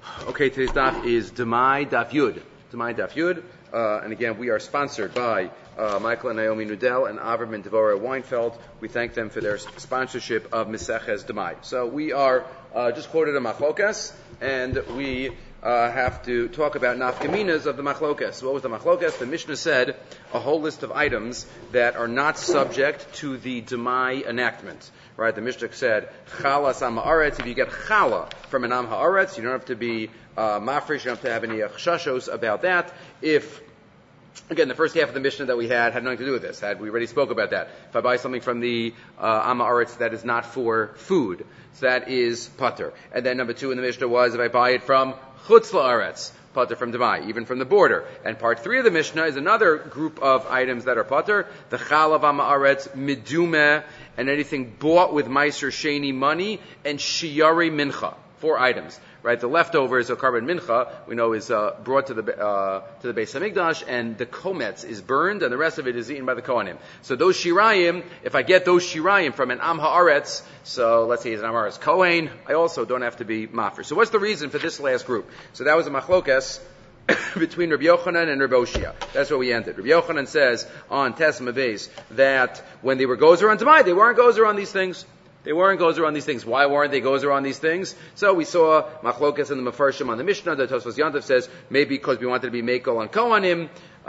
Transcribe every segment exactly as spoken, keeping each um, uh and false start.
Okay, today's daf is Demai Daf Yud. Demai Daf Yud. Uh, and again, we are sponsored by uh, Michael and Naomi Nudel and Avram and Devorah Weinfeld. We thank them for their sponsorship of Meseches Demai. So we are uh, just quoted a machlokas, and we uh, have to talk about nafkaminas of the machlokas. What was the machlokas? The Mishnah said a whole list of items that are not subject to the Demai enactment. Right, the Mishnah said, Chala Sam Haaretz. If you get Chala from an Am Haaretz, you don't have to be uh, mafresh, you don't have to have any chashashos about that. If, again, the first half of the Mishnah that we had had nothing to do with this. Had we already spoke about that. If I buy something from the uh, Am Haaretz that is not for food, so that is pater. And then number two in the Mishnah was if I buy it from Chutz La'aretz, pater from Demai, even from the border. And part three of the Mishnah is another group of items that are pater, the Chalav Am Haaretz, Midumeh, and anything bought with Meiser Sheni money, and Shiyari Mincha. Four items, right? The leftovers of carbon mincha, we know, is uh, brought to the uh, to the Beis Hamikdash, and the kometz is burned, and the rest of it is eaten by the Kohanim. So those shirayim, if I get those shirayim from an Am Haaretz, so let's say it's an Am Haaretz Kohen, I also don't have to be mafresh. So what's the reason for this last group? So that was a machlokas between Rabbi Yochanan and Rabbi Oshia. That's where we ended. Rabbi Yochanan says on Tesma Beis that when they were gozer on Demai, they weren't gozer on these things. They weren't gozer on these things. Why weren't they gozer on these things? So we saw machlokas in the Mefarshim on the Mishnah. The Tosfos Yantav says maybe because we wanted to be mekel on Kohanim,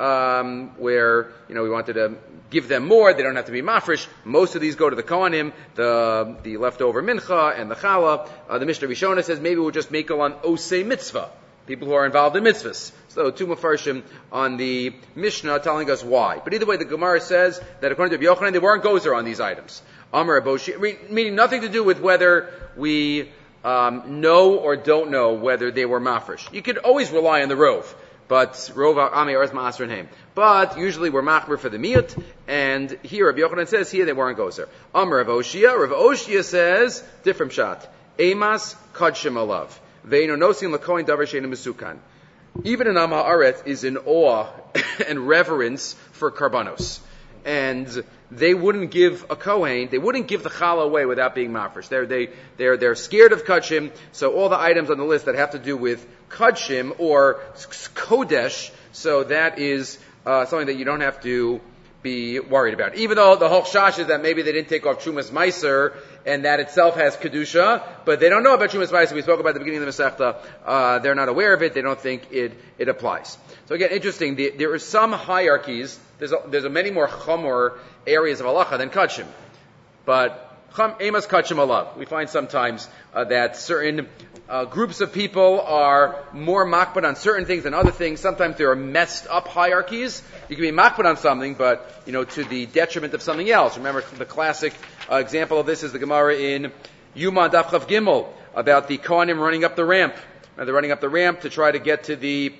um, where you know we wanted to give them more. They don't have to be mafresh. Most of these go to the Kohanim, the the leftover mincha and the chala. Uh, the Mishnah Rishona says maybe we'll just mekel on osei mitzvah, people who are involved in mitzvahs. So two Mefarshim on the Mishnah telling us why. But either way, the Gemara says that according to Rabbi Yochanan, they weren't gozer on these items. Amar Aboshi, meaning nothing to do with whether we um, know or don't know whether they were mafresh. You could always rely on the rov, but rov ami or ma'asr name. But usually we're machmer for the miyut, and here Rabbi Yochanan says here they weren't gozer. Amar Aboshia, Rav Oshia says different shot. Emas kadshim alav ve'ino nosin lakoin davar she'enu mesukan. Even an Am Haaretz is in awe and reverence for karbanos. And they wouldn't give a Kohen, they wouldn't give the challah away without being mafresh. They're, they, they're, they're scared of kachim, so all the items on the list that have to do with kachim or kodesh, so that is uh, something that you don't have to be worried about. Even though the whole shash is that maybe they didn't take off Trumas Meiser, and that itself has Kedusha, but they don't know about Trumas Meiser. We spoke about at the beginning of the Masechta. Uh, they're not aware of it. They don't think it, it applies. So again, interesting. The, there are some hierarchies. There's a, there's a many more chamor areas of halacha than kachim. But cham, emas kachim alav. We find sometimes uh, that certain uh, groups of people are more makbid on certain things than other things. Sometimes there are messed up hierarchies. You can be makbid on something, but, you know, to the detriment of something else. Remember, the classic uh, example of this is the Gemara in Yuma Daf Chav Gimel about the Kohanim running up the ramp. And they're running up the ramp to try to get to the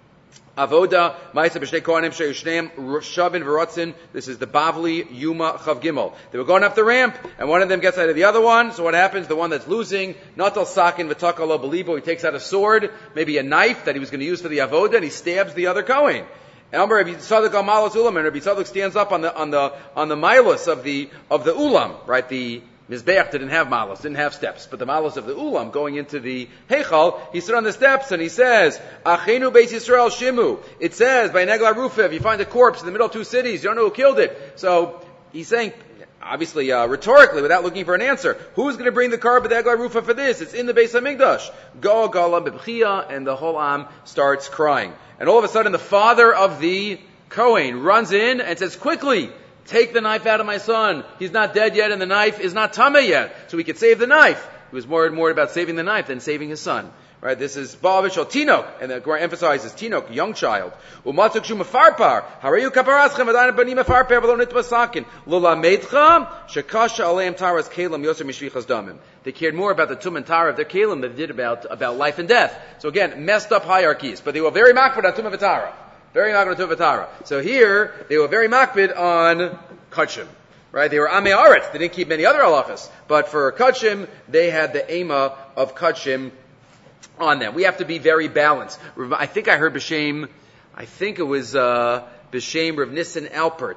Avoda, Ma'isa B'Shnei Kohanim Sheyushneim Shavin V'Rotzin. This is the Bavli Yuma Chav Gimel. They were going up the ramp, and one of them gets out of the other one. So what happens? The one that's losing, Natal Sakin V'Takalo Belibo, he takes out a sword, maybe a knife that he was going to use for the Avoda, and he stabs the other Kohen. And Amar Rabbi Tzadok al Malos Ulam, and Rabbi Tzadok stands up on the on the on the milos of the of the Ulam, right? The Mizbeach didn't have malos, didn't have steps, but the malos of the Ulam going into the Heichal, he stood on the steps and he says, Achenu Beis Yisrael Shimu. It says, by Negla Rufa, if you find a corpse in the middle of two cities, you don't know who killed it. So, he's saying, obviously, uh, rhetorically, without looking for an answer, who's going to bring the car Negla Rufa for this? It's in the Beis Hamikdash. Go, Gala, Bibchia, and the whole Am starts crying. And all of a sudden, the father of the Kohen runs in and says, quickly, take the knife out of my son. He's not dead yet, and the knife is not tameh yet, so we could save the knife. He was more and more about saving the knife than saving his son. Right? This is Ba'avish or Tinok, and the Gemara emphasizes Tinok, young child. Umatzuk shu mefarpar. Harayu kaparaschem v'dayin bani mefarpar v'lo nitva sakin. Lula meidcha shekasha aleim taras kelim yoser mishvichas damim. They cared more about the tum and tara of their kelim than they did about about life and death. So again, messed up hierarchies, but they were very makbid on tum and tara. Very makbid on tum and tara. So here they were very makbid on kachim. Right? They were Amei Haaretz. They didn't keep many other halachas. But for kachim, they had the ema of kachim on them. We have to be very balanced. I think I heard B'Shem, I think it was uh, B'Shem Rav Nissen Alpert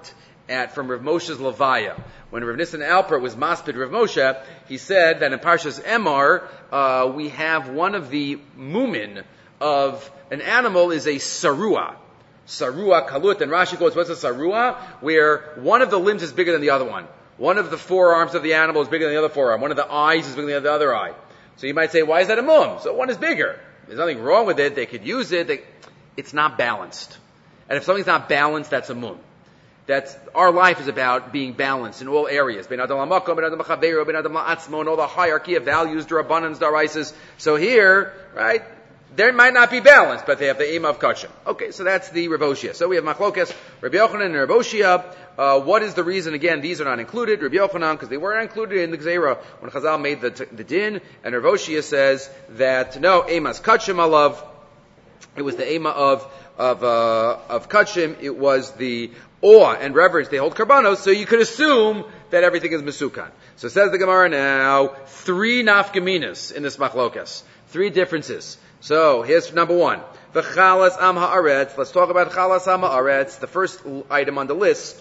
at from Rav Moshe's Levaya. When Rav Nissen Alper was maspid Rav Moshe, he said that in Parshas Emor, uh, we have one of the mumin of an animal is a sarua. Sarua, kalut, and Rashi quotes, what's a sarua? Where one of the limbs is bigger than the other one. One of the forearms of the animal is bigger than the other forearm. One of the eyes is bigger than the other eye. So you might say, why is that a mum? So one is bigger. There's nothing wrong with it. They could use it. They, it's not balanced. And if something's not balanced, that's a mum. That's, our life is about being balanced in all areas. Ben Adam LaMakom, Ben Adam LaChaveiro, Ben Adam LaAtzmo, and all the hierarchy of values, D'Rabbanans, D'Oraises. So here, right, there might not be balance, but they have the aim of kachim. Okay, so that's the Rav Oshia. So we have Machlokes, Rabbi Yochanan and Rav Oshia. Uh, what is the reason? Again, these are not included. Rabbi Yochanan, because they weren't included in the Gzeira when Chazal made the, the din. And Rav Oshia says that, no, Emas kachim alav. It was the ema of, of, uh, of kachim. It was the awe and reverence. They hold karbanos, so you could assume that everything is mesukan. So says the Gemara now, three nafkaminas in this Machlokes. Three differences. So, here's number one. The chalas am haaretz. Let's talk about chalas am haaretz. The first item on the list.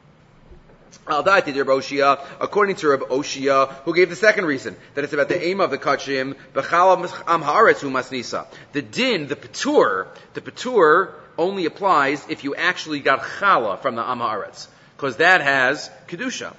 Al da'ati Reb Oshia, according to Reb Oshia, who gave the second reason, that it's about the aim of the kachim, b'chalas am haaretz hu masnisa. The din, the patur, the patur only applies if you actually got chala from the am haaretz. Because that has kedusha.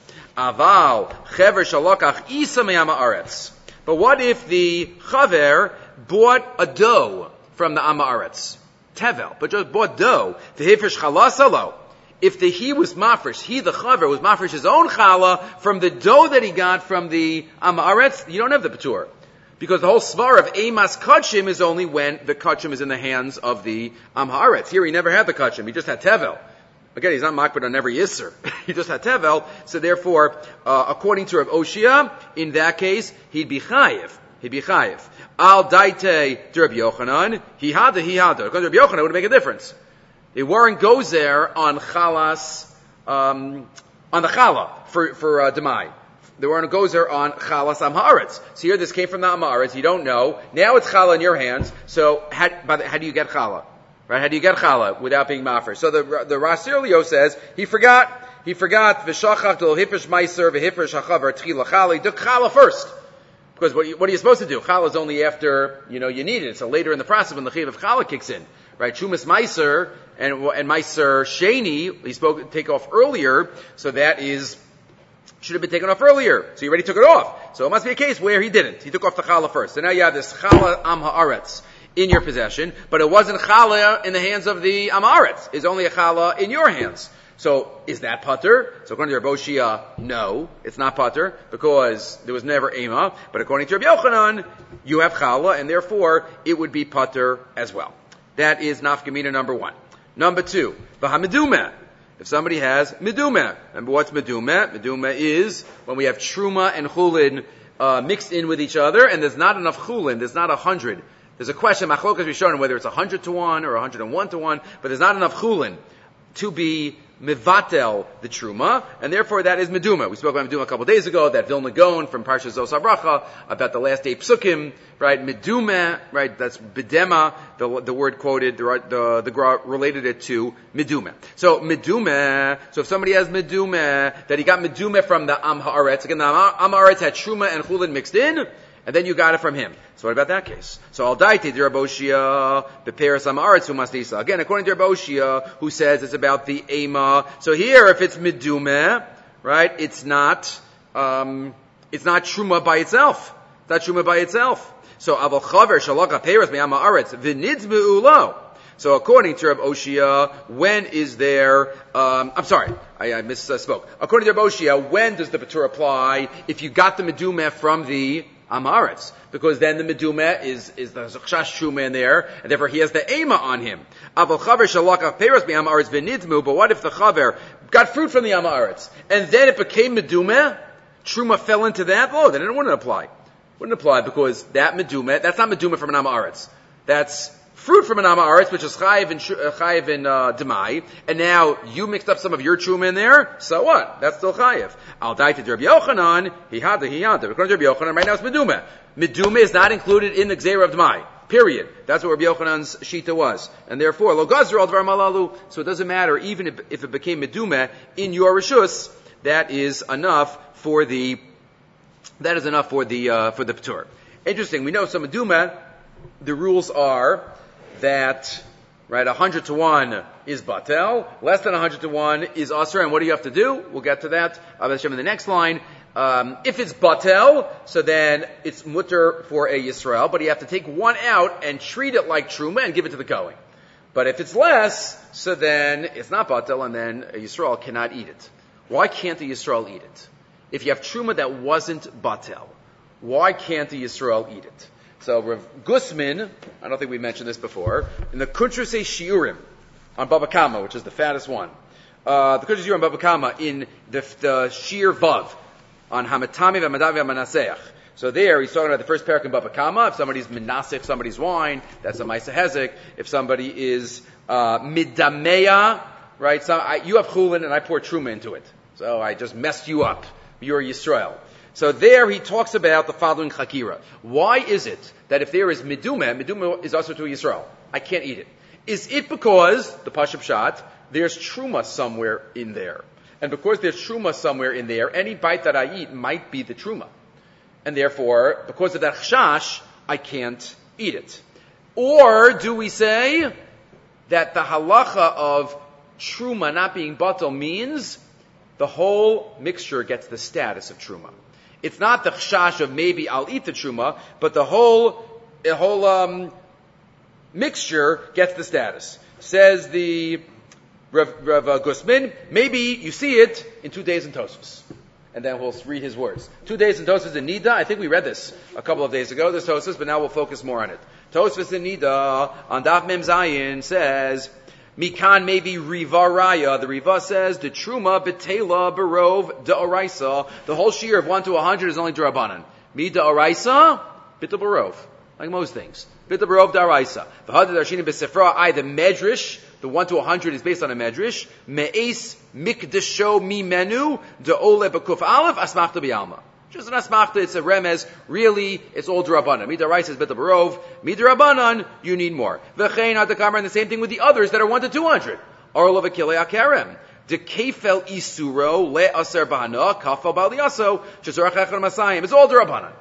Aval, chever shalokach isa me am haaretz. But what if the chaver bought a dough from the Amaretz, tevel, but just bought dough, the hifresh chalasalo. If the he was mafresh, he the chaver was mafresh his own chala from the dough that he got from the Amaretz, you don't have the patur, because the whole svar of emas kachim is only when the kachim is in the hands of the Amaretz. Here he never had the kachim; he just had tevel. Again, he's not makbid on every yisser. He just had tevel. So therefore, uh, according to Rav Oshia, in that case, he'd be chayiv. He'd be chayiv. Al daite to Rabbi Yochanan, he had the he had the. Because Rabbi Yochanan would make a difference. They weren't gozer on chalas, um, on the chala for for uh, demai. They weren't gozer on chalas am haaretz. So here, this came from the am haaretz. You don't know. Now it's chala in your hands. So how, by the, how do you get chala? Right? How do you get chala without being mafresh? So the the Rasir Leo says he forgot. He forgot v'shachach to hifish meiser v'hifish hachaver tchila chala. He took chala first. Because what, you, what are you supposed to do? Chala is only after, you know, you need it. So later in the process when the chiv of chala kicks in. Right? Shumas meiser and, and meiser sheni, he spoke, take off earlier. So that is, should have been taken off earlier. So he already took it off. So it must be a case where he didn't. He took off the chala first. So now you have this chala am haaretz in your possession, but it wasn't chala in the hands of the am haaretz. It's only a chala in your hands. So, is that pater? So according to Rabbi Oshia, no, it's not pater, because there was never ema. But according to Rabbi Yochanan, you have chala, and therefore, it would be pater as well. That is nafkamina number one. Number two, v'hamedumeh. If somebody has medumeh. Remember what's medumeh? Medumeh is when we have truma and chulin uh, mixed in with each other, and there's not enough chulin, there's not a hundred. There's a question, machlokas Rishonim, whether it's a hundred to one or a hundred and one to one, but there's not enough chulin to be mevatel the truma, and therefore that is meduma. We spoke about meduma a couple of days ago, that Vilna Gaon from Parshas Zos HaBracha, about the last eight psukim, right, meduma, right, that's bedema, the, the word quoted, the, the, the Gra related it to meduma. So meduma, so if somebody has meduma, that he got meduma from the Am Haaretz, again the Am Haaretz had truma and chulin mixed in, and then you got it from him. So what about that case? So al daiti Rabbi Oshia beperes am haaretz hu masnisa. Again, according to Rabbi Oshia, who says it's about the ema. So here, if it's medumeh, right, it's not, um, it's not truma by itself. It's not truma by itself. So aval chaver shalaka peres me'am haaretz v'nidzmu lo. So according to Rabbi Oshia, when is there, um, I'm sorry, I, I misspoke. According to Rabbi Oshia, when does the patur apply? If you got the medumeh from the Amaretz, because then the medumeh is is the chash truma in there, and therefore he has the ema on him. Aval chaver shalakach peros mi amaretz v'nidmu. But what if the chaver got fruit from the amaretz and then it became medumeh? Truma fell into that. Oh, then it wouldn't apply. Wouldn't apply because that medumeh, that's not medumeh from an amaretz. That's fruit from an amaretz, which is chayiv and chayiv and uh, demai, and now you mixed up some of your truma in there. So what? That's still chayiv. Al daiti Rabbi Yochanan, he had the he had the. According to Rabbi Yochanan, right now it's medumeh. Medumeh is not included in the gzeira of demai. Period. That's what Rabbi Yochanan's shita was. And therefore, lo gazru al dvar malalu, so it doesn't matter, even if, if it became medumeh in your rishus, that is enough for the, that is enough for the, uh, for the p'tur. Interesting, we know some medumeh, the rules are that, right, a hundred to one is batel, less than a hundred to one is asr, and what do you have to do? We'll get to that, I'll show in the next line. Um, if it's batel, so then it's mutter for a Yisrael, but you have to take one out and treat it like truma and give it to the Kohen. But if it's less, so then it's not batel, and then a Yisrael cannot eat it. Why can't the Yisrael eat it? If you have truma that wasn't batel, why can't the Yisrael eat it? So Rav Gusman, I don't think we mentioned this before, in the Kuntrusei Shiurim on Baba Kama, which is the fattest one, uh, the Kuntrusei Shiurim on Baba Kama in the, the Shir Vav, on Hamatami v'Madav v'Manaseach. So there, he's talking about the first parak in Baba Kama. If somebody's menasech somebody's wine, that's a Maisa Hezek. If somebody is uh, midameya, right? So I, you have chulin and I pour truma into it. So I just messed you up. You're Yisrael. So there he talks about the following chakira. Why is it that if there is midumeh, midumeh is also to Yisrael, I can't eat it? Is it because, the Pashup Shat, there's truma somewhere in there? And because there's truma somewhere in there, any bite that I eat might be the truma. And therefore, because of that chashash, I can't eat it. Or do we say that the halacha of truma not being batal means the whole mixture gets the status of truma? It's not the chashash of maybe I'll eat the truma, but the whole, the whole um, mixture gets the status. Says the Rav, Rav uh, Gusman, maybe you see it in two days in Tosfos. And then we'll read his words. Two days in Tosfos in Nida. I think we read this a couple of days ago, this Tosfos, but now we'll focus more on it. Tosfos in Nida, on Daf Mem Zayin, says, Mikan maybe Riva Raya. The Riva says, the Truma, Betela, Barov, Da'oraisa. The whole shear of one to a hundred is only Darabanan. Mi Da'oraisa, Bitul Barov. Like most things. Bitul Barov Da'oraisa. The Hadad Darshini B'Sefra, I, the Medrash, the one to a hundred is based on a medrash. Me'es mikdasho mi menu de'ole b'kuf aleph asmachta b'yalma. Just an asmachta, it's a remez. Really, it's all d'Rabbanan. Midaraisa is beta barov. Midarabanan, you need more. V'chein adakamer, and the same thing with the others that are one to two hundred. Orla v'kilei akarem. De kefel isuro le'aser b'hana kafel ba'liyaso shezorach echad masayim. It's all d'Rabbanan.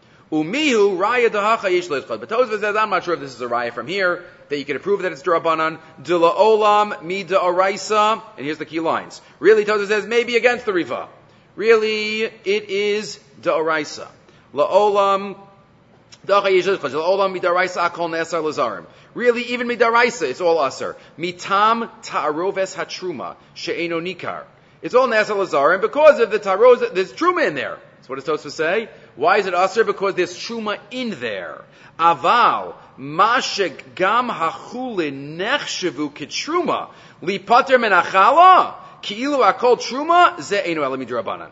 Umihu raya dahacha yesh le'chad. But Tosfos says, I'm not sure if this is a raya from here, that you can prove that it's D'Rabbanan. Dila olam mida araisa. And here's the key lines. Really, Tosfos says, maybe against the Riva. Really, it is D'Oraisa. La olam, dacha yesh le'chad. La olam mida araisa akol ne'asar lazarim. Really, even mida araisa, it's all asar. Mitam ta'aroves hatruma she'eno nikar. It's all ne'asar lazarim because of the taroz, there's truma in there. So what does Tosfos say? Why is it asr? Because there's truma in there. Aval, mashek gam hachulin nechshavu kitruma, li pater menachala, ki'ilu akol truma, ze einu elami d'Rabbanan.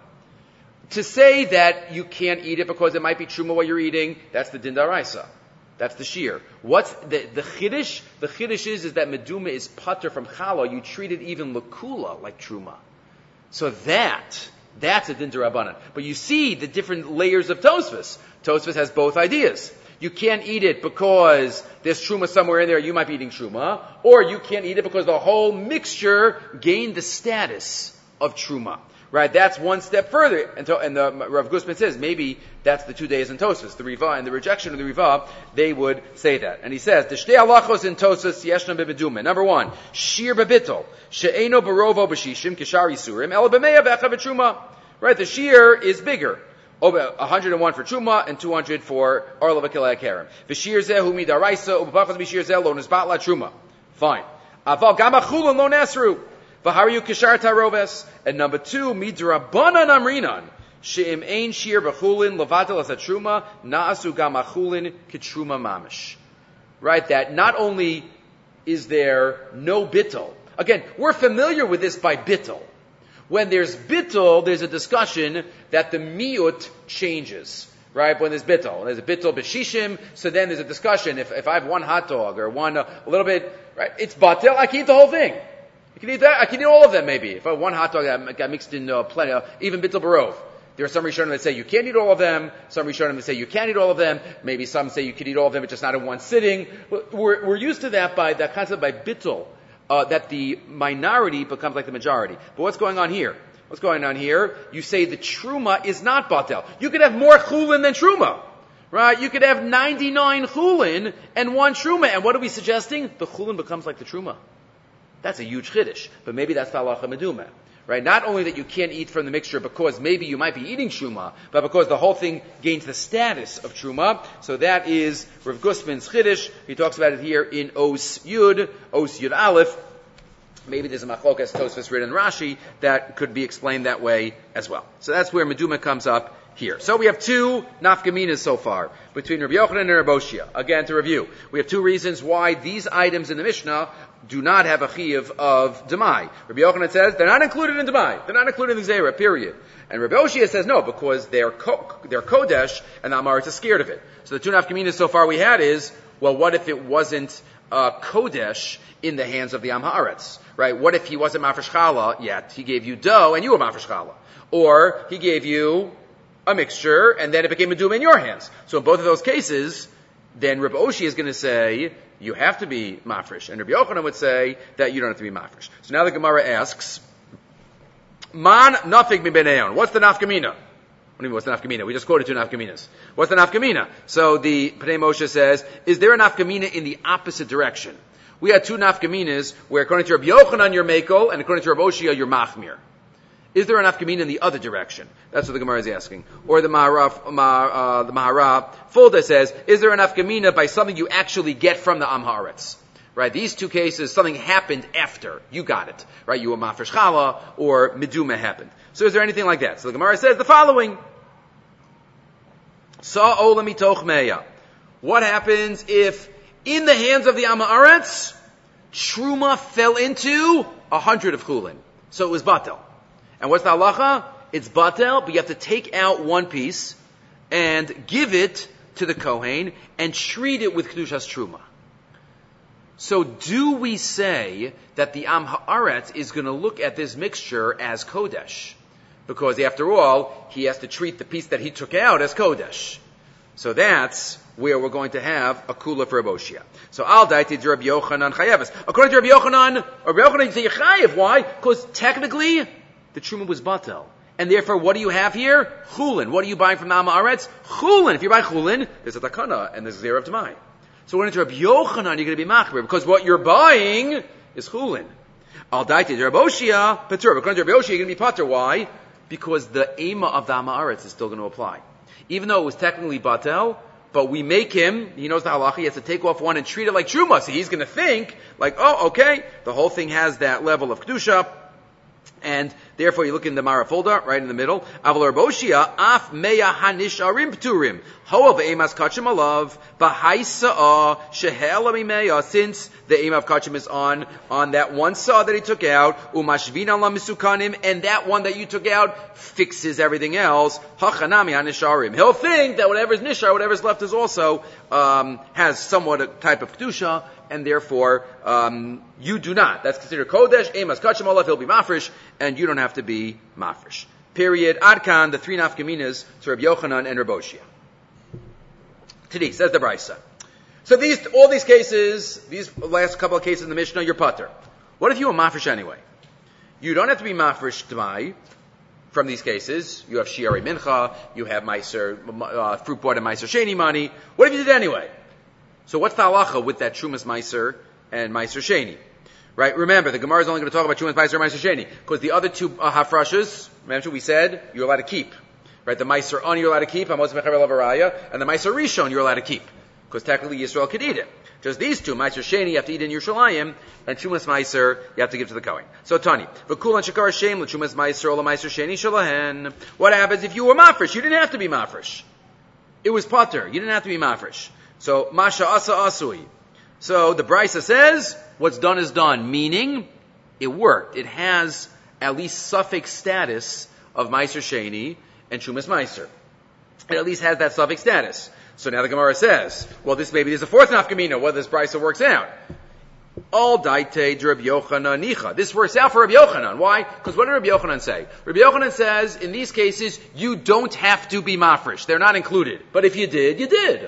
To say that you can't eat it because it might be truma while you're eating, that's the din d'Oraisa. That's the shear. What's the, the chiddush? The chiddush is, is that meduma is pater from chala. You treat it even lakula, like truma. So that, that's a din d'Rabbanan. But you see the different layers of Tosfos. Tosfos has both ideas. You can't eat it because there's truma somewhere in there, you might be eating truma. Or you can't eat it because the whole mixture gained the status of truma. Right? That's one step further. And, to, and the Rav Gusman says, maybe that's the two days in Tosfos. The Riva and the rejection of the Riva, they would say that. And he says, the shtei halachos in Tosfos yeshna b'medume. Number one, shir b'bitol, she'eno barovo b'shishim, kishar yisurim, el b'meya b'echa b'truma. Right? The shear is bigger. one hundred one for truma and two hundred for arla v'kilei kerem. V'shir zeh hu midaraisa, u'b'pachas b'shir zeh lo nisbat la truma. Fine. Aval gam achulun lo nasru. V'hariyu kishar taroves. And number two, midrabanan amrinan. She'im ein shir b'chulin levatel as a truma, na'asu gam achulin kitruma mamish. Right? That not only is there no bittul. Again, we're familiar with this by bittul. When there's bittul, there's a discussion that the miut changes. Right? When there's bittul. There's a bittul b'shishim, so then there's a discussion. If, if I have one hot dog or one, uh, a little bit, right? It's batel, I can eat the whole thing. I can eat that, I can eat all of them maybe. If I have one hot dog that got mixed in uh, plenty, uh, even bittul barov. There are some Rishonim that say you can't eat all of them. Some Rishonim that say you can eat all of them. Maybe some say you can eat all of them, but just not in one sitting. We're, we're used to that by that concept by bittul, uh, that the minority becomes like the majority. But what's going on here? What's going on here? You say the truma is not batel. You could have more chulin than truma. Right? You could have ninety-nine chulin and one truma. And what are we suggesting? The chulin becomes like the truma. That's a huge chiddush. But maybe that's the halacha meduma. Right? Not only that you can't eat from the mixture because maybe you might be eating truma, but because the whole thing gains the status of truma. So that is Rav Gusman's chiddush. He talks about it here in Os Yud, Os Yud Aleph. Maybe there's a machlokas Tosfos Rid and Rashi that could be explained that way as well. So that's where meduma comes up here. So we have two nafkaminas so far between Rabbi Yochanan and Rabbi Oshia. Again, to review, we have two reasons why these items in the Mishnah do not have a chiyuv of demai. Rabbi Yochanan says they're not included in demai. They're not included in the zera, period. And Rabbi Oshia says no, because they're ko- they're kodesh and the Amaretz is scared of it. So the two nafkaminas so far we had is, well, what if it wasn't uh, kodesh in the hands of the Am Haaretz? Right? What if he wasn't mafresh challah yet? He gave you dough and you were mafresh challah. Or he gave you a mixture, and then it became a meduma in your hands. So in both of those cases, then Rabbi Oshia is going to say, you have to be mafresh. And Rabbi Yochanan would say that you don't have to be mafresh. So now the Gemara asks, Man nafik mi beneon. What's the nafkamina? What do you mean, what's the nafkamina? We just quoted two nafkaminas. What's the nafkamina? So the Pnei Moshe says, is there a nafkamina in the opposite direction? We had two nafkaminas where according to Rabbi Yochanan you're mekel, and according to Rabbi Oshia you're machmir. Is there an nafkamina in the other direction? That's what the Gemara is asking. Or the Mahara, uh, the Mahara Fulda says, is there an nafkamina by something you actually get from the Am Haaretz? Right? These two cases, something happened after. You got it. Right? You were mafresh challah, or meduma happened. So is there anything like that? So the Gemara says the following. Sa'ola mitoch meya. What happens if in the hands of the Am Haaretz, truma fell into a hundred of chulin? So it was batel. And what's the halacha? It's batel, but you have to take out one piece and give it to the Kohen and treat it with Kedushas Truma. So do we say that the Am Haaretz is going to look at this mixture as Kodesh? Because after all, he has to treat the piece that he took out as Kodesh. So that's where we're going to have a kula for Rabbi Oshia. So al daiti Rabbi Yochanan chayeves. According to Rabbi Yochanan, Rabbi Yochanan you say chayev. Why? Because technically, the truma was batel. And therefore, what do you have here? Chulin. What are you buying from the Am Haaretz? Chulin. If you buy chulin, there's a takana and there's a zera of demai. So when it's Rabbi Yochanan, you're going to be machmir because what you're buying is chulin. Al daiti Rabbi Oshia patur. According to Rabbi Oshia, you're going to be patur. Why? Because the ema of the Am Haaretz is still going to apply. Even though it was technically batel, but we make him, he knows the halacha, he has to take off one and treat it like truma. So he's going to think, like, oh, okay, the whole thing has that level of kedusha, and therefore you look in the Mara folder, right in the middle, Aval Rabbi Oshia, af meya hanisharim pturim, hoav emas kachim alav, b'haisa shehela mimeya, since the ema of kachim is on, on that one saw that he took out, umashvin ala misukanim, and that one that you took out fixes everything else, hachanami hanisharim. He'll think that whatever's nishar, whatever's left is also, um, has somewhat a type of kedusha, and therefore, um, you do not. That's considered kodesh, emas kachim alav, he'll be mafresh, and you don't have to be mafresh. Period. Adkan, the three nafkaminas to Rabbi Yochanan and Rabbi Oshia. Today, says the Brisa. So these, all these cases, these last couple of cases in the Mishnah, you're pater. What if you were mafresh anyway? You don't have to be mafresh d'mai from these cases. You have shiari mincha, you have meiser, uh, fruit board and meiser sheni money. What if you did anyway? So what's the halacha with that trumas meiser and meiser sheni? Right? Remember, the Gemara is only going to talk about trumas meiser and meiser sheni because the other two uh, hafrashas, remember we said you're allowed to keep. Right? The meiser on you're allowed to keep, and the meiser rishon you're allowed to keep. Because technically Yisrael could eat it. Just these two, Meiser Sheni, you have to eat in Yerushalayim, and Chumas Meiser, you have to give to the Kohen. So Tani, V'kul and Shekar Shem, L'Chumas Meiser, Ola Meiser Sheni Shalahen. What happens if you were mafresh? You didn't have to be mafresh. It was pater. You didn't have to be mafresh. So, Masha Asa Asui. So, the Brisa says, what's done is done, meaning, it worked. It has at least suffix status of Meiser Sheni and Chumas Meiser. It at least has that suffix status. So now the Gemara says, well, this maybe there's a fourth nafkamina, whether this brisa works out. All daite Rabbi Yochanan nicha. This works out for Rabbi Yochanan. Why? Because what did Rabbi Yochanan say? Rabbi Yochanan says, in these cases, you don't have to be mafresh. They're not included. But if you did, you did.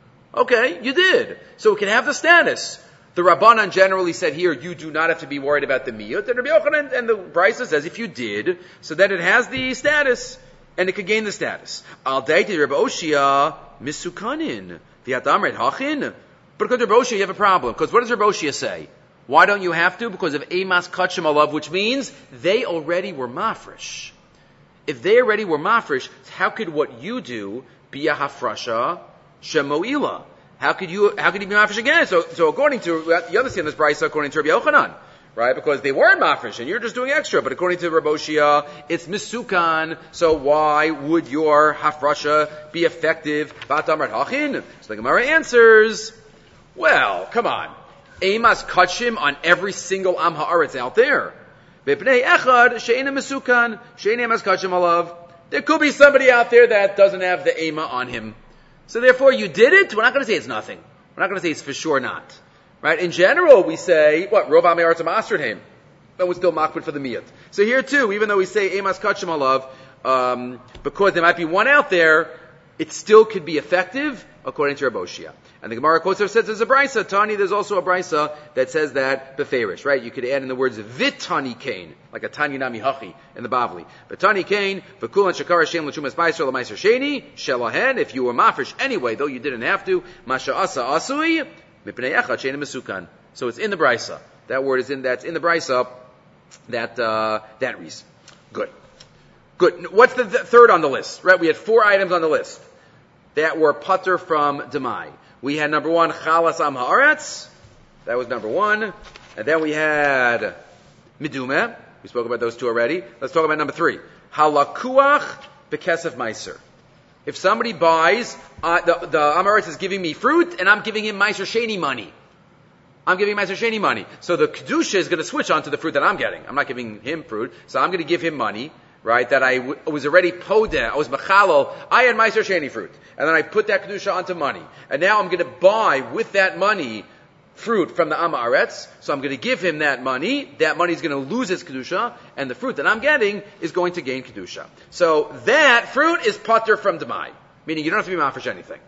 Okay, you did. So it can have the status. The Rabbanan generally said here, you do not have to be worried about the miyut. And Rabbi Yochanan and the Brisa says, if you did, so that it has the status, and it could gain the status. Al daite Rabbi Oshia misukanin. V'atamret hachin. But because Rabbi Oshia, you have a problem. Because what does Rabbi Oshia say? Why don't you have to? Because of Emas Kachim Alav, which means they already were mafresh. If they already were mafresh, how could what you do be a hafrasha shemoila? How could you, how could you be mafresh again? So, so according to, you understand this Brisa according to Rabbi Yochanan, right? Because they weren't mafresh and you're just doing extra. But according to Rabbi Oshia, it's misukan. So why would your hafrasha be effective? V'atamrat hachin. So the Gemara answers, well, come on. Emas kachim on every single am haaretz out there. V'pnei echad she'ena misukan she'ena emas kachim alav. There could be somebody out there that doesn't have the ema on him. So therefore, you did it. We're not going to say it's nothing. We're not going to say it's for sure not. Right? In general, we say what rov am haaretz mastered him. That was still makbid for the miyat. So here too, even though we say emas kachim alav, um, because there might be one out there, it still could be effective according to Rabbi Oshia. And the Gemara quotes says there's a brisa. Tani, there's also a brisa that says that beferish, right? You could add in the words vitani kain, like a tani nami hachi in the Bavli. Vitani kain, v'kulan shakar Hashem l'chumas b'yisrael l'maiser sheni shelahen. If you were mafresh anyway, though you didn't have to, masha asa asui mipnei echad she'ena mesukan. So it's in the brisa. That word is in that's in the brisa. That uh, that reason. Good, good. What's the th- third on the list? Right? We had four items on the list that were putter from demai. We had number one, chalas am haaretz. That was number one. And then we had midumeh. We spoke about those two already. Let's talk about number three. Halakuach bekesef meiser. If somebody buys, uh, the, the am haaretz is giving me fruit, and I'm giving him meiser sheni money. I'm giving meiser sheni money. So the kedusha is going to switch onto the fruit that I'm getting. I'm not giving him fruit, so I'm going to give him money. Right, that I w- was already podeh, I was mechalal, I had meiser sheni fruit, and then I put that kedusha onto money, and now I'm going to buy with that money fruit from the am haaretz, so I'm going to give him that money, that money is going to lose its kedusha, and the fruit that I'm getting is going to gain kedusha. So that fruit is pater from demai, meaning you don't have to be mafresh anything.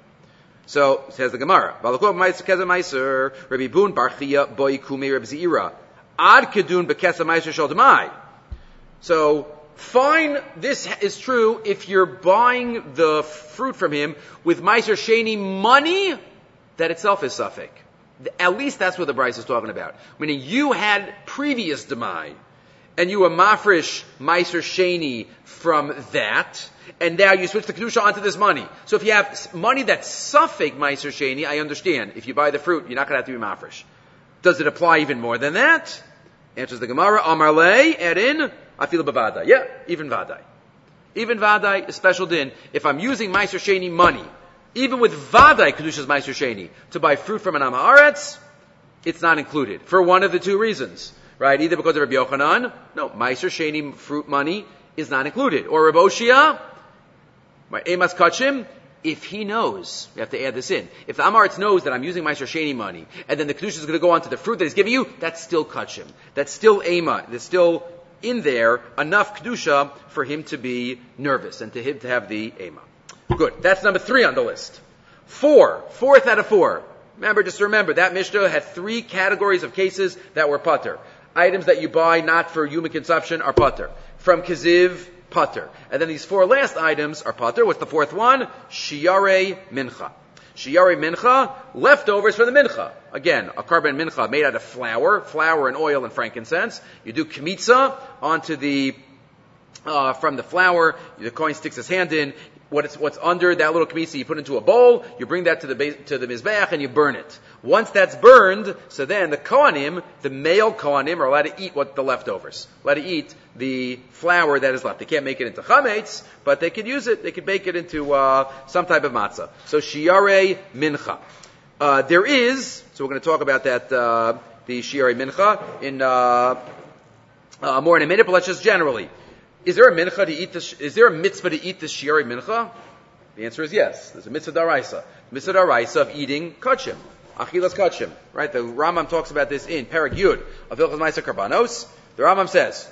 So, says the Gemara, Valakov meiser keza meiser, Rabbi Bun barchia boy kumei Rabbi Zeira, ad kedun bekesa meiser shel demai. So, fine, this is true if you're buying the fruit from him with meiser sheni money that itself is suffik. At least that's what the Bryce is talking about. Meaning you had previous demai, and you were mafresh meiser sheni from that, and now you switch the kedusha onto this money. So if you have money that's suffik meiser sheni, I understand. If you buy the fruit, you're not going to have to be mafresh. Does it apply even more than that? Answers the Gemara, Amar le, add in, Afilu b'vadai. Yeah, even vadai. Even vadai is special din. If I'm using meiser sheni money, even with vadai kedusha's meiser sheni, to buy fruit from an am haaretz, it's not included. For one of the two reasons. Right? Either because of Rabbi Yochanan, no, meiser sheni fruit money is not included. Or Rabbi Oshia, my emas kachim, if he knows, we have to add this in, if the am haaretz knows that I'm using meiser sheni money, and then the kedusha is going to go on to the fruit that he's giving you, that's still kachim. That's still ema. That's still in there enough kedusha for him to be nervous and to him to have the ema. Good. That's number three on the list. Four. Fourth out of four. Remember, just remember, that Mishnah had three categories of cases that were pater. Items that you buy not for human consumption are pater. From kiziv, pater. And then these four last items are pater. What's the fourth one? Shiyarei mincha. Shiyarei mincha, leftovers for the mincha. Again, a carbon mincha made out of flour, flour and oil and frankincense. You do kmitza onto the, uh, from the flour, the Kohen sticks his hand in, what is, what's under that little kmitza you put into a bowl, you bring that to the base, to the mizbeach and you burn it. Once that's burned, so then the Kohanim, the male Kohanim are allowed to eat what the leftovers. Allowed to eat the flour that is left. They can't make it into chametz, but they could use it, they could bake it into, uh, some type of matzah. So shiyarei mincha. Uh, there is, so we're going to talk about that, uh, the shiyarei mincha in, uh, uh, more in a minute, but let's just generally. Is there a mincha to eat this, is there a mitzvah to eat the shiyarei mincha? The answer is yes. There's a mitzvah daraisa. Mitzvah daraisa of eating kachim. Achilas Kachim. Right? The Rambam talks about this in Perek Yud of Hilchos Ma'aser Karbanos. The Rambam says,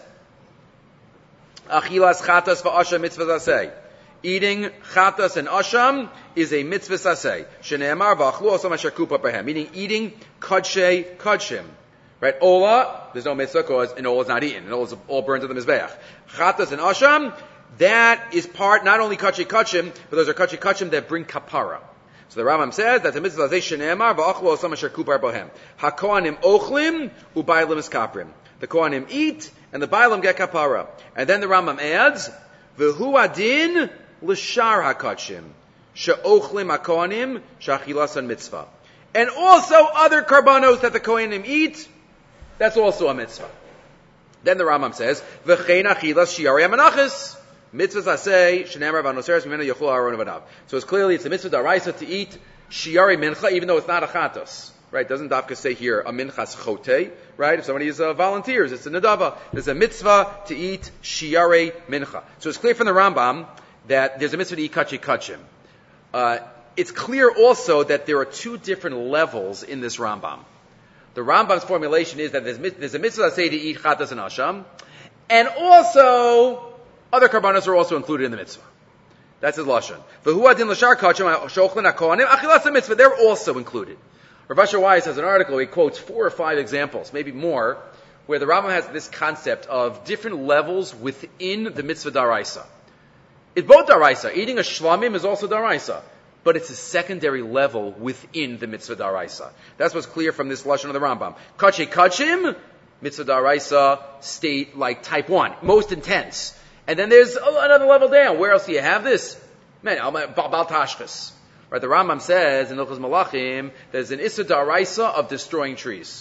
Achilas Chatas va'asham mitzvah zaseh. Eating chatas and asham is a mitzvah saseh. Shene'emar v'achlu osam asher kupa behem. Meaning eating kadshe kadshim. Right? Ola, there's no mitzvah because an ola is not eaten. An ola is all burned to the mizbeach. Chatas and asham, that is part, not only kadshe kadshim, but those are kadshe kadshim that bring kapara. So the Rambam says that's a mitzvah saseh. Shene'emar v'achlu osam asher kupa behem. HaKohanim ochlim u'baylim es kaprim. The Kohanim eat and the Bailam get kapara. And then the Rambam adds, v'hu adin l'shar hakachim she'ochlim hakohanim she'achilasan mitzvah. And also other karbanos that the Kohanim eat, that's also a mitzvah. Then the Rambam says, v'chein achilas shiarei menachos. Mitzvahs aseh shenemar v'anoseres mimenu yochlu aharon v'adav. So it's clearly it's a mitzvah daraisa to eat shiarei mincha, even though it's not a chatos. Right? Doesn't Dafka say here a minchas chote? Right? If somebody is uh, volunteers, it's a nadava. There's a mitzvah to eat shiarei mincha. So it's clear from the Rambam that there's a mitzvah to eat kachi kachim. Uh, it's clear also that there are two different levels in this Rambam. The Rambam's formulation is that there's, there's a mitzvah say to eat chatas and asham, and also other karbanos are also included in the mitzvah. That's his lashon. V'hu adin l'shar kachim shochlin hakohanim achilas mitzvah. They're also included. Rav Asher Weiss has an article, he quotes four or five examples, maybe more, where the Rambam has this concept of different levels within the mitzvah daraisa. It's both daraisa. Eating a shlamim is also daraisa, but it's a secondary level within the mitzvah daraisa. That's what's clear from this lashon of the Rambam. Kache kachim, mitzvah daraisa, state like type one, most intense. And then there's another level down. Where else do you have this? Man, bal tashchis. Right, the Rambam says in Hilchos Malachim there's an issa daraisa of destroying trees.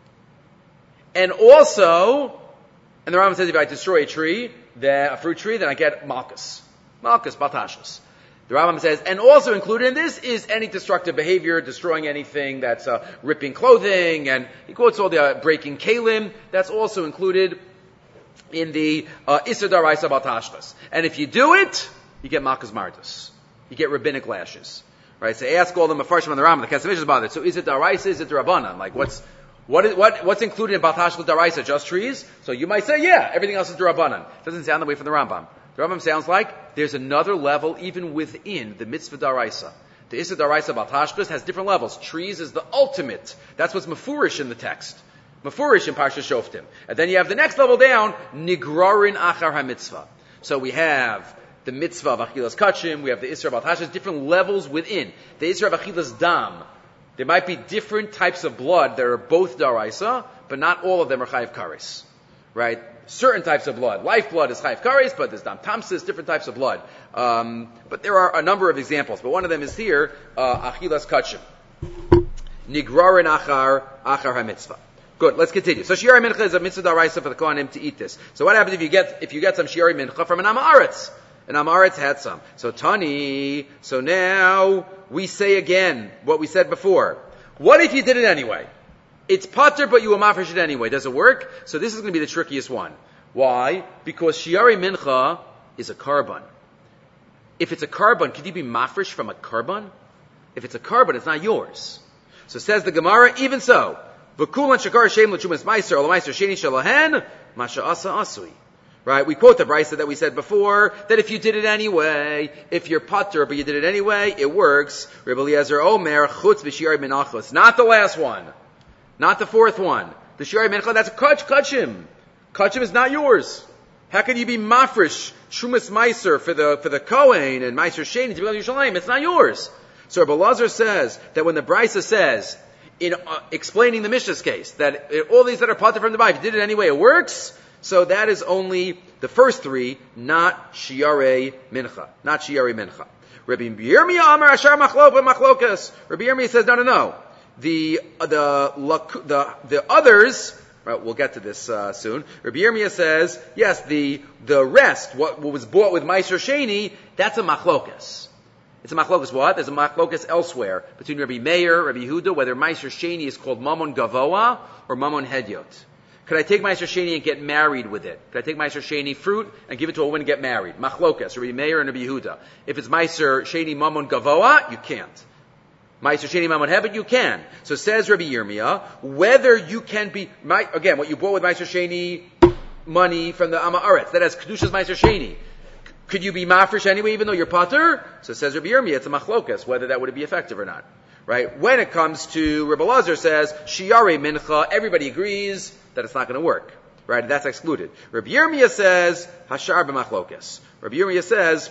And also, and the Rambam says if I destroy a tree, then, a fruit tree, then I get malchus. Malchus, batashas. The Rambam says, and also included in this is any destructive behavior, destroying anything that's uh, ripping clothing, and he quotes all the uh, breaking kalim, that's also included in the uh, issa daraisa batashas. And if you do it, you get malchus martus. You get rabbinic lashes. Right, so ask all the mafarshim on the Rambam, the Kesef about it. So is it daraisa, is it Rabbanan? Like what's, what is, what, what's included in Baltashla daraisa? Just trees? So you might say, yeah, everything else is Rabbanan. Doesn't sound that way from the Rambam. The Rambam sounds like there's another level even within the mitzvah daraisa. The Issa daraisa Baltashlas has different levels. Trees is the ultimate. That's what's mafurish in the text. Mafurish in Parsha Shoftim. And then you have the next level down, Nigrarin Achar HaMitzvah. So we have the mitzvah of Achilas Kachim, we have the Isra of Baltashas, different levels within. The Isra of Achilas Dam, there might be different types of blood that are both Daraisa, but not all of them are Chayiv Kares. Right? Certain types of blood. Life blood is Chayiv Kares, but there's Dam Tamsis, different types of blood. Um, but there are a number of examples, but one of them is here, uh, Achilas Kachim. Nigrarin Achar, Achar HaMitzvah. Good, let's continue. So Shiari Mincha is a mitzvah daraisa for the Kohanim to eat this. So what happens if you get, if you get some Shiari Mincha from an Amaretz? And Amaretz had some. So Tani, so now we say again what we said before. What if you did it anyway? It's pater, but you were mafresh it anyway. Does it work? So this is going to be the trickiest one. Why? Because Shiari Mincha is a carbon. If it's a carbon, could you be mafresh from a carbon? If it's a carbon, it's not yours. So says the Gemara, even so, V'kulan shakar shem l'chumas meiser, or l'meiser sheni shalahen, masha asa asui. Right? We quote the brisa that we said before, that if you did it anyway, if you're pater, but you did it anyway, it works. Rebbe Eliezer Omer, chutz v'shirei menachos. Not the last one. Not the fourth one. The shirei menachos, that's a kach, kachim. Kachim is not yours. How can you be mafresh, shumas meiser, for the, for the Kohen, and meiser sheni, to be able to Yerushalayim? It's not yours. So Rebbe Eliezer says, that when the brisa says, in uh, explaining the Mishnah's case, that it, all these that are pater from the Bible, if you did it anyway, it works. So that is only the first three, not shiarei mincha, not shiarei mincha. Rabbi Yirmiyah Amar Ashar Machlok Machlokas. Rabbi Yirmiyah says, no, no, no. The the the the others. Right, we'll get to this uh, soon. Rabbi Yirmiyah says, yes, the the rest, what, what was bought with Meiser Sheni, that's a machlokas. It's a machlokas what? There's a machlokas elsewhere between Rabbi Meir, Rabbi Yehuda, whether Meiser Sheni is called Mamon Gavoa or Mamon Hedyot. Could I take Meiser Sheni and get married with it? Could I take Meiser Sheni fruit and give it to a woman and get married? Machlokas, Rabbi Meir and Rabbi Yehuda. If it's Meiser Sheni Mamon Gavoa, you can't. Ma'aser Sheni Mamon He, but you can. So says Rabbi Yirmiyah, whether you can be, again, what you bought with Ma'aser Sheni, money from the Amma Aretz, that has Kedusha's Ma'aser Sheni. Could you be mafresh anyway, even though you're pater? So says Rabbi Yirmiyah, it's a machlokas, whether that would be effective or not. Right? When it comes to Rabbi Lazar says, Shiare Mincha, everybody agrees that it's not going to work. Right? That's excluded. Rabbi Yirmiyah says, Hashar b'machlokas. Rabbi Yirmiyah says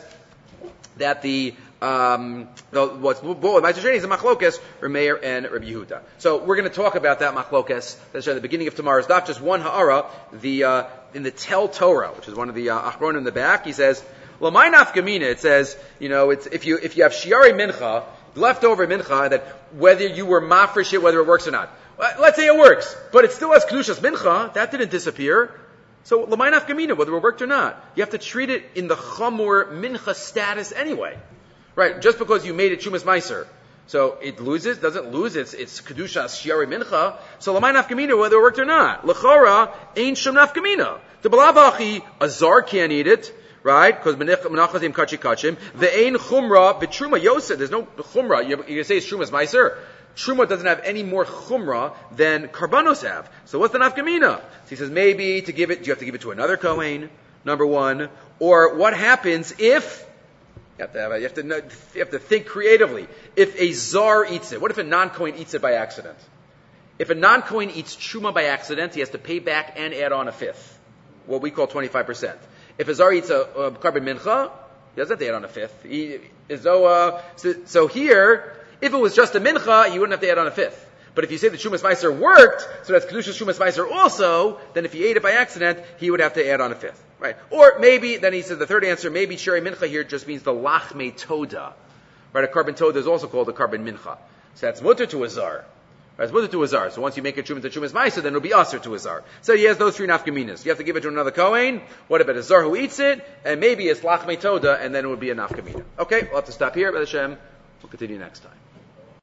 that the Um, the, what's what Ma'aser Sheni is a machlokas, Rameir and Rabbi Yehuda. So we're going to talk about that machlokas. That's at the beginning of tomorrow's daf. Just one ha'ara, the uh, in the Tel Torah, which is one of the uh, achronim in the back. He says, "L'may nafkamina." It says, you know, it's if you if you have shiare mincha, leftover mincha, that whether you were mafresh it, whether it works or not. Let's say it works, but it still has kedushas mincha. That didn't disappear. So l'may nafkamina, whether it worked or not, you have to treat it in the chamur mincha status anyway. Right, just because you made it Shumas Meiser. So it loses, doesn't lose its, its Kedusha Shiari Mincha. So Lamai Nafkamina, whether it worked or not. L'chora, ain't Shum Nafkamina. The Balabachi, a Zar can't eat it, right? Because Menachazim Kachi Kachim. The Ein Chumra, the Truma Yosef, there's no Chumra. You're going to say it's Shumas Meiser. Truma doesn't have any more Chumra than Karbanos have. So what's the Nafkamina? So he says maybe to give it, do you have to give it to another Kohen? Number one. Or what happens if, You have to have, you have to know, you have to think creatively. If a zar eats it, what if a non-Kohen eats it by accident? If a non-Kohen eats truma by accident, he has to pay back and add on a fifth, what we call twenty-five percent. If a zar eats a, a carbon mincha, he doesn't have to add on a fifth. He, so, uh, so, so here, if it was just a mincha, you wouldn't have to add on a fifth. But if you say the Shumas Meiser worked, so that's Kedushas Shumas Meiser also, then if he ate it by accident, he would have to add on a fifth. Right? Or maybe, then he says the third answer, maybe Shari Mincha here just means the Lachme Toda. Right? A carbon Toda is also called a carbon Mincha. So that's mutter to a zar. Right? It's mutter to a zar. So once you make a Shumas to Shumas Meiser, then it'll be aser to a zar. So he has those three nafkaminas. You have to give it to another Kohen. What about a zar who eats it? And maybe it's Lachme Toda, and then it would be a nafkamina. Okay, we'll have to stop here. B'Hashem, we'll continue next time.